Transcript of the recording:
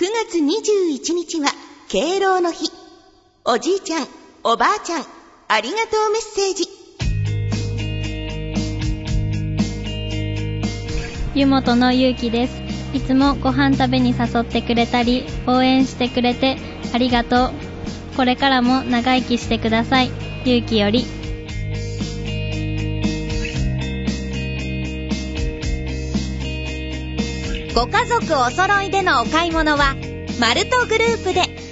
月21日は敬老の日。おじいちゃん、おばあちゃん、ありがとうメッセージ。 湯本のゆうきです。いつもご飯食べに誘ってくれたり応援してくれてありがとう。これからも長生きしてください。ゆうきより。 ご家族お揃いでのお買い物はマルトグループで。